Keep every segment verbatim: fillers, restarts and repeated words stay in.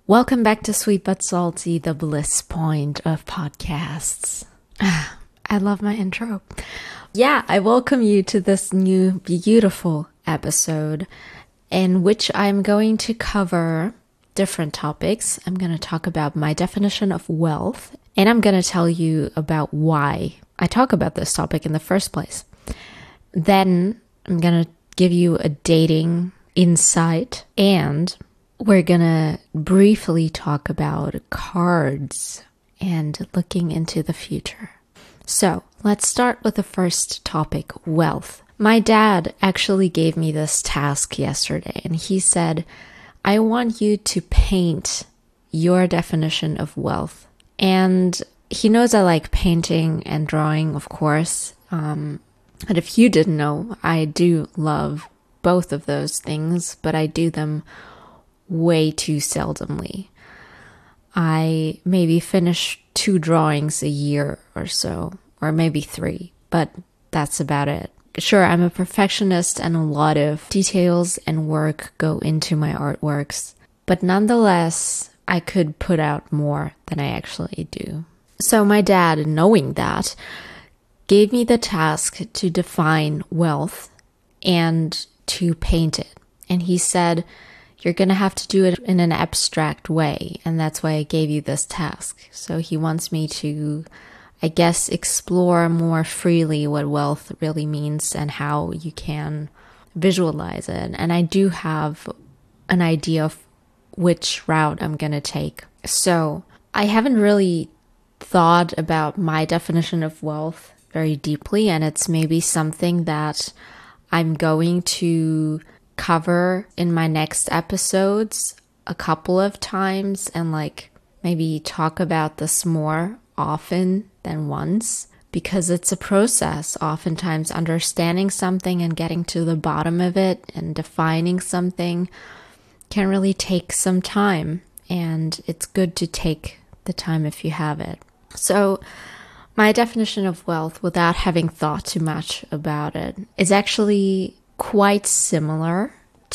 Welcome back to Sweet But Salty, the bliss point of podcasts. I love my intro. Yeah, I welcome you to this new beautiful episode in which I'm going to cover different topics. I'm going to talk about my definition of wealth, and I'm going to tell you about why I talk about this topic in the first place. Then I'm going to give you a dating insight, and we're going to briefly talk about cards and looking into the future. So let's start with the first topic, wealth. My dad actually gave me this task yesterday, and he said, I want you to paint your definition of wealth. And he knows I like painting and drawing, of course. Um, and if you didn't know, I do love both of those things, but I do them way too seldomly. I maybe finish two drawings a year or so, or maybe three, but that's about it. Sure, I'm a perfectionist and a lot of details and work go into my artworks, but nonetheless, I could put out more than I actually do. So my dad, knowing that, gave me the task to define wealth and to paint it. And he said, you're going to have to do it in an abstract way, and that's why I gave you this task. So he wants me to, I guess, explore more freely what wealth really means and how you can visualize it. And I do have an idea of which route I'm going to take. So I haven't really thought about my definition of wealth very deeply, and it's maybe something that I'm going to cover in my next episodes a couple of times and like maybe talk about this more often than once, because it's a process. Oftentimes understanding something and getting to the bottom of it and defining something can really take some time, and it's good to take the time if you have it. So my definition of wealth, without having thought too much about it, is actually quite similar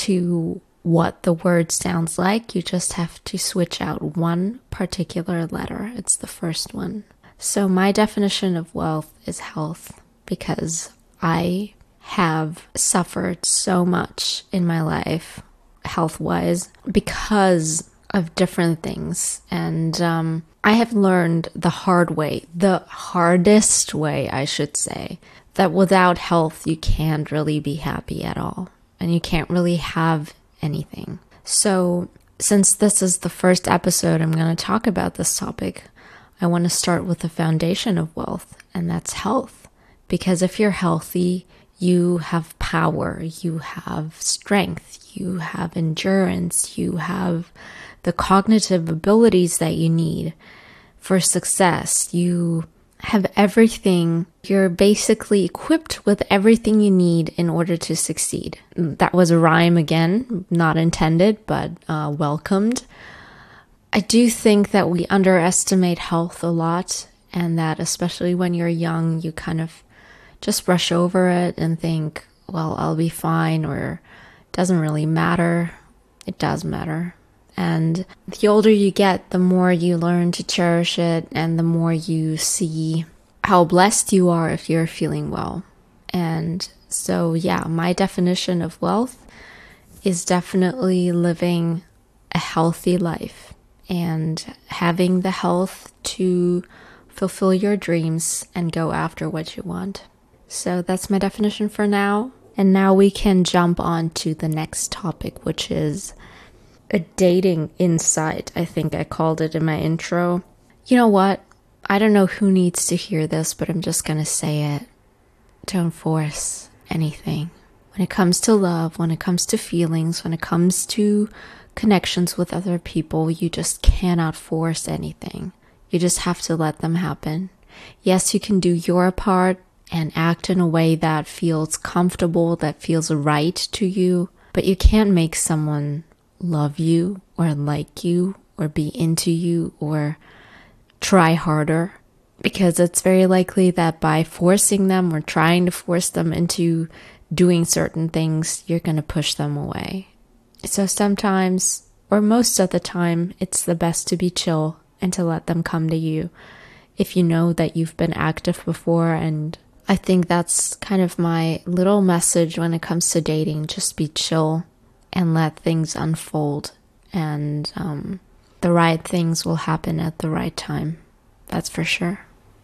to what the word sounds like. You just have to switch out one particular letter. It's the first one. So my definition of wealth is health, because I have suffered so much in my life, health-wise, because of different things. And um, I have learned the hard way, the hardest way, I should say, that without health, you can't really be happy at all. And you can't really have anything. So since this is the first episode I'm going to talk about this topic, I want to start with the foundation of wealth, and that's health. Because if you're healthy, you have power, you have strength, you have endurance, you have the cognitive abilities that you need for success. You have everything. You're basically equipped with everything you need in order to succeed. That was a rhyme again, not intended, but uh, welcomed. I do think that we underestimate health a lot, and that especially when you're young, you kind of just brush over it and think, well, I'll be fine, or it doesn't really matter. It does matter. And the older you get, the more you learn to cherish it, and the more you see how blessed you are if you're feeling well. And so, yeah, my definition of wealth is definitely living a healthy life and having the health to fulfill your dreams and go after what you want. So that's my definition for now. And now we can jump on to the next topic, which is a dating insight, I think I called it in my intro. You know what? I don't know who needs to hear this, but I'm just going to say it. Don't force anything. When it comes to love, when it comes to feelings, when it comes to connections with other people, you just cannot force anything. You just have to let them happen. Yes, you can do your part and act in a way that feels comfortable, that feels right to you, but you can't make someone love you or like you or be into you or try harder, because it's very likely that by forcing them or trying to force them into doing certain things, you're going to push them away. So sometimes, or most of the time, it's the best to be chill and to let them come to you if you know that you've been active before. And I think that's kind of my little message when it comes to dating. Just be chill and let things unfold, and um, the right things will happen at the right time. That's for sure.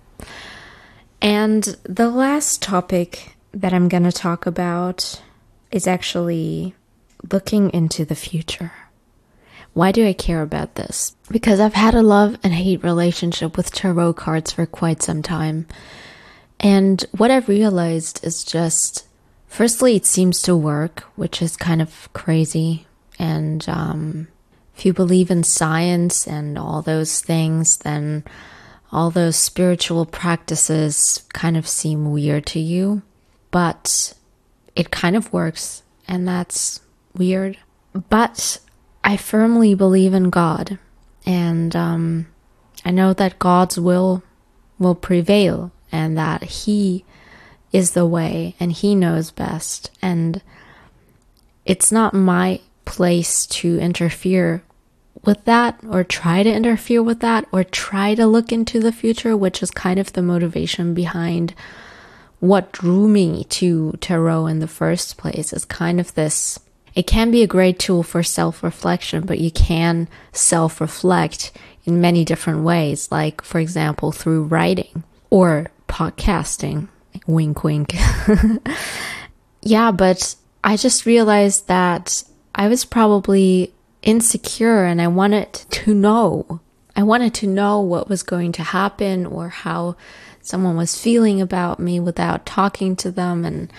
And the last topic that I'm going to talk about is actually looking into the future. Why do I care about this? Because I've had a love and hate relationship with tarot cards for quite some time. And what I've realized is just, firstly, it seems to work, which is kind of crazy. And um, if you believe in science and all those things, then all those spiritual practices kind of seem weird to you. But it kind of works, and that's weird. But I firmly believe in God, and um, I know that God's will will prevail, and that He is the way, and He knows best. And it's not my place to interfere with that, or try to interfere with that, or try to look into the future, which is kind of the motivation behind what drew me to tarot in the first place. Is kind of this, it can be a great tool for self-reflection, but you can self-reflect in many different ways, like, for example, through writing or podcasting. Wink, wink. Yeah, but I just realized that I was probably insecure, and I wanted to know. I wanted to know what was going to happen, or how someone was feeling about me without talking to them, and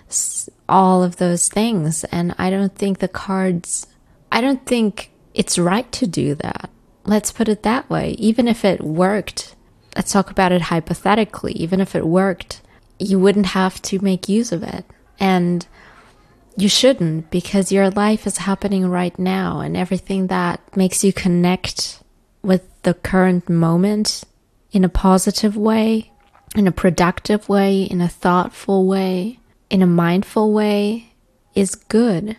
all of those things. And I don't think the cards, I don't think it's right to do that. Let's put it that way. Even if it worked, let's talk about it hypothetically. Even if it worked, you wouldn't have to make use of it. And you shouldn't, because your life is happening right now, and everything that makes you connect with the current moment in a positive way, in a productive way, in a thoughtful way, in a mindful way is good.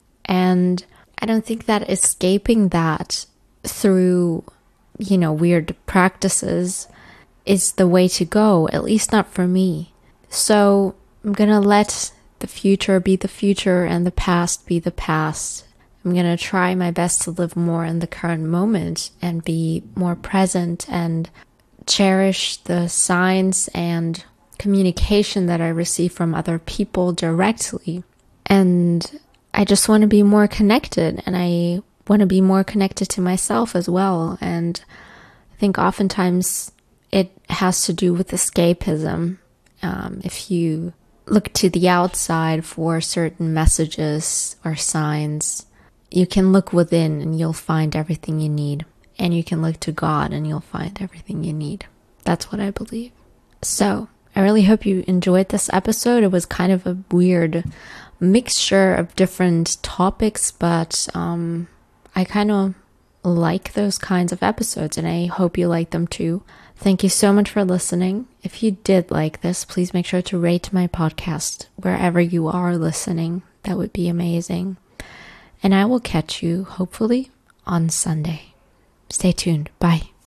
And I don't think that escaping that through, you know, weird practices is the way to go, at least not for me. So I'm gonna let the future be the future and the past be the past. I'm gonna try my best to live more in the current moment and be more present and cherish the signs and communication that I receive from other people directly. And I just want to be more connected, and I want to be more connected to myself as well. And I think oftentimes it has to do with escapism. Um, if you look to the outside for certain messages or signs, you can look within and you'll find everything you need. And you can look to God and you'll find everything you need. That's what I believe. So I really hope you enjoyed this episode. It was kind of a weird mixture of different topics, but um, I kind of like those kinds of episodes, and I hope you like them too. Thank you so much for listening. If you did like this, please make sure to rate my podcast wherever you are listening. That would be amazing. And I will catch you, hopefully, on Sunday. Stay tuned. Bye.